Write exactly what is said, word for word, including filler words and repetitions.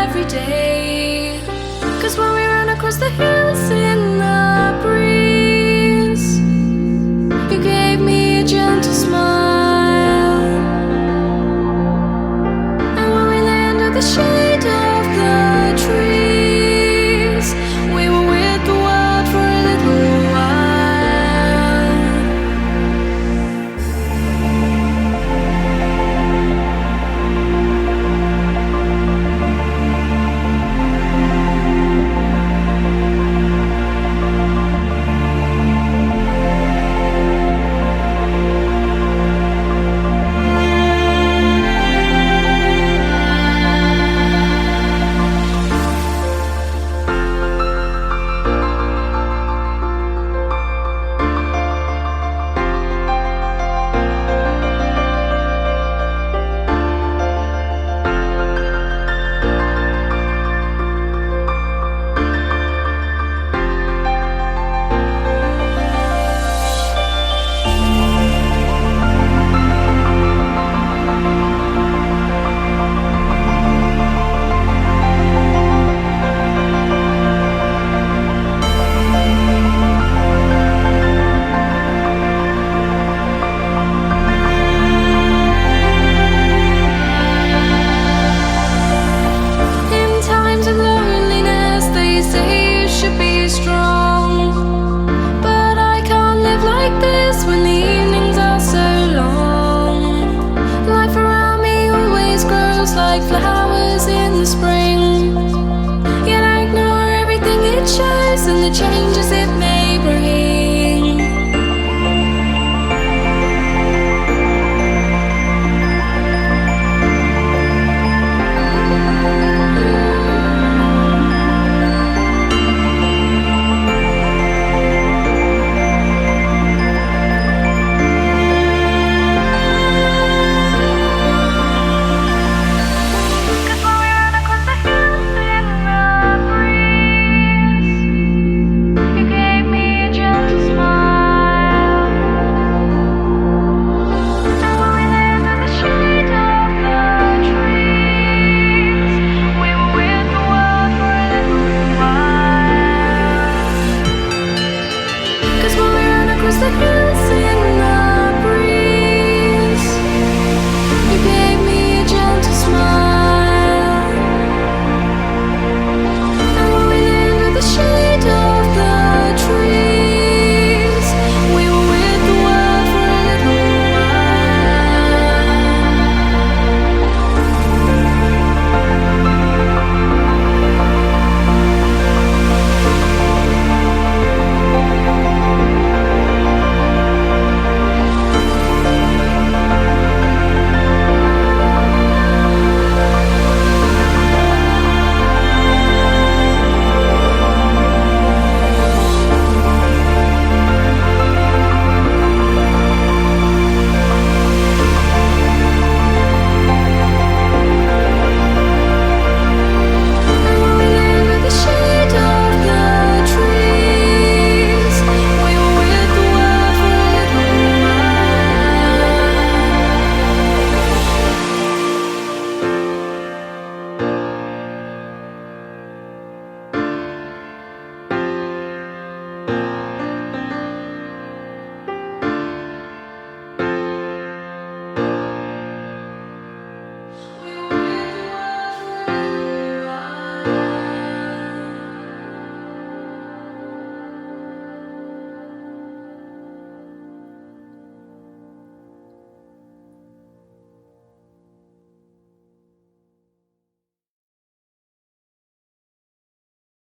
every day. Cause when we run across the hills in the breeze, you gave me a gentle smile. And when we lay under the shade of the trees, we were with the world for a little while. When the evenings are so long, life around me always grows like flowers in the spring. Yet I ignore everything it shows and the changes